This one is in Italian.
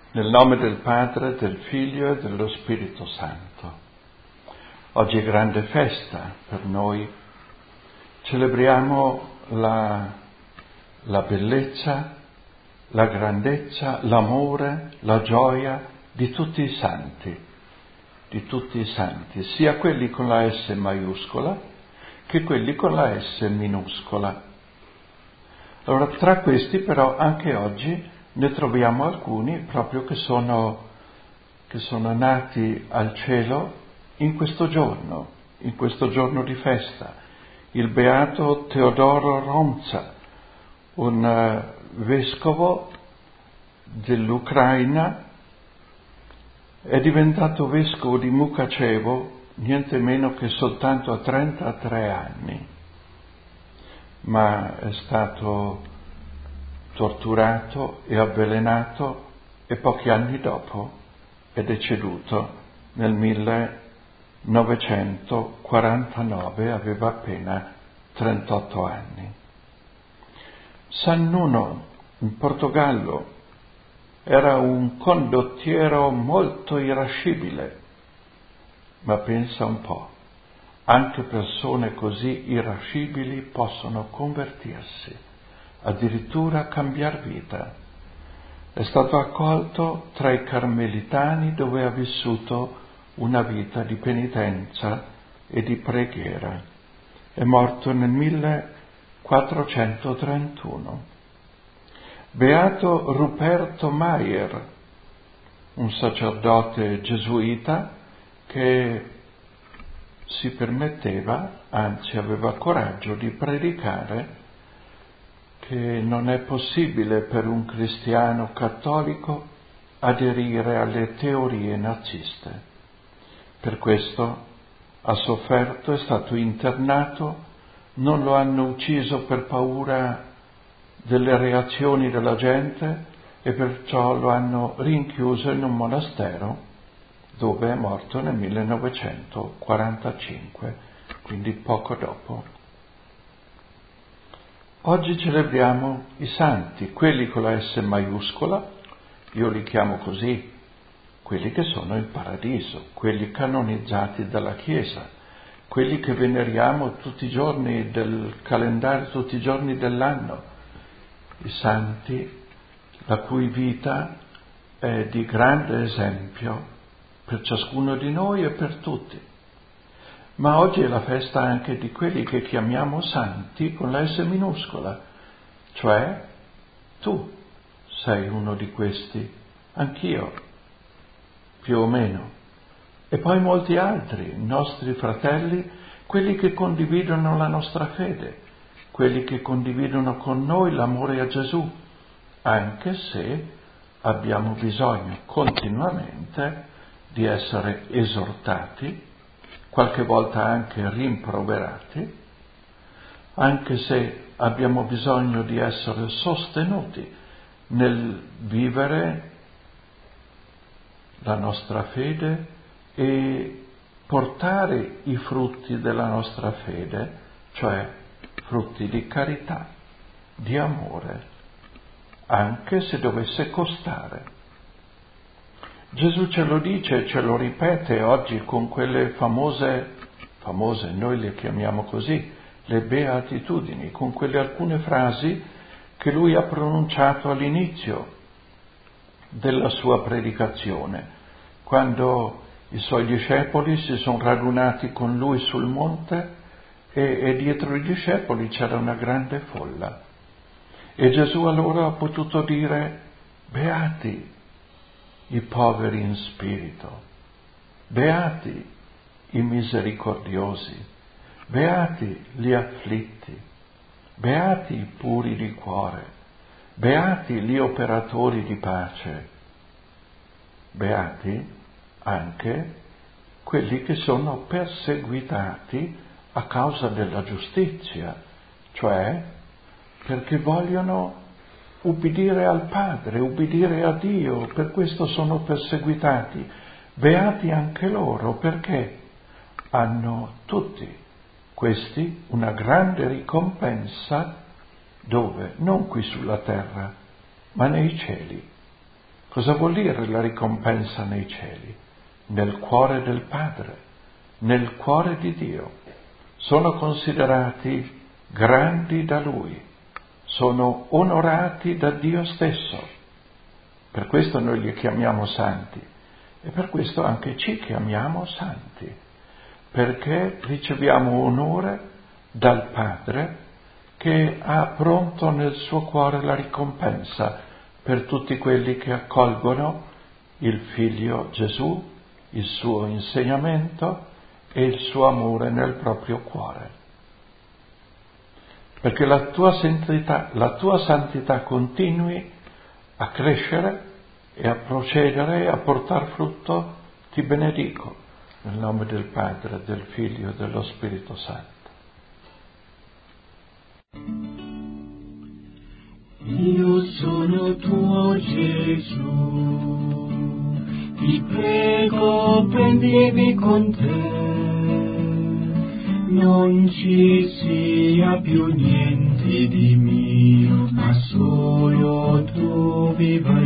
Nel nome del Padre, del Figlio e dello Spirito Santo. Oggi è grande festa per noi. Celebriamo la bellezza, la grandezza, l'amore, la gioia di tutti i santi, sia quelli con la S maiuscola che quelli con la S minuscola. Allora, tra questi però anche oggi ne troviamo alcuni proprio che sono nati al cielo in questo giorno di festa. Il beato Teodoro Romza, un vescovo dell'Ucraina, è diventato vescovo di Mukachevo niente meno che soltanto a 33 anni, ma è stato torturato e avvelenato e pochi anni dopo è deceduto nel 1949, aveva appena 38 anni. San Nuno, in Portogallo, era un condottiero molto irascibile, ma pensa un po', anche persone così irascibili possono convertirsi, addirittura cambiar vita. È stato accolto tra i carmelitani dove ha vissuto una vita di penitenza e di preghiera. È morto nel 1431. Beato Ruperto Maier, un sacerdote gesuita che si permetteva, anzi aveva coraggio di predicare che non è possibile per un cristiano cattolico aderire alle teorie naziste. Per questo ha sofferto, è stato internato, non lo hanno ucciso per paura delle reazioni della gente e perciò lo hanno rinchiuso in un monastero dove è morto nel 1945, quindi poco dopo. Oggi celebriamo i santi, quelli con la S maiuscola, io li chiamo così, quelli che sono in paradiso, quelli canonizzati dalla Chiesa, quelli che veneriamo tutti i giorni del calendario, tutti i giorni dell'anno, i santi la cui vita è di grande esempio per ciascuno di noi e per tutti. Ma oggi è la festa anche di quelli che chiamiamo santi con la S minuscola, cioè tu sei uno di questi, anch'io, più o meno, e poi molti altri, nostri fratelli, quelli che condividono la nostra fede, quelli che condividono con noi l'amore a Gesù, anche se abbiamo bisogno continuamente di essere esortati, qualche volta anche rimproverati, anche se abbiamo bisogno di essere sostenuti nel vivere la nostra fede e portare i frutti della nostra fede, cioè frutti di carità, di amore, anche se dovesse costare. Gesù ce lo dice, ce lo ripete oggi con quelle famose, noi le chiamiamo così, le beatitudini, con quelle alcune frasi che lui ha pronunciato all'inizio della sua predicazione, quando i suoi discepoli si sono radunati con lui sul monte e dietro i discepoli c'era una grande folla. E Gesù allora ha potuto dire: beati i poveri in spirito, beati i misericordiosi, beati gli afflitti, beati i puri di cuore, beati gli operatori di pace, beati anche quelli che sono perseguitati a causa della giustizia, cioè perché vogliono ubbidire al Padre, ubbidire a Dio, per questo sono perseguitati. Beati anche loro, perché hanno tutti questi una grande ricompensa, dove? Non qui sulla terra, ma nei cieli. Cosa vuol dire la ricompensa nei cieli? Nel cuore del Padre, nel cuore di Dio. Sono considerati grandi da Lui, sono onorati da Dio stesso. Per questo noi li chiamiamo santi e per questo anche ci chiamiamo santi, perché riceviamo onore dal Padre che ha pronto nel suo cuore la ricompensa per tutti quelli che accolgono il Figlio Gesù, il suo insegnamento e il suo amore nel proprio cuore. Perché la tua santità continui a crescere e a procedere e a portare frutto, ti benedico, nel nome del Padre, del Figlio e dello Spirito Santo. Io sono tuo Gesù, ti prego prendimi con te, non ci sia più niente di mio, ma solo tu viva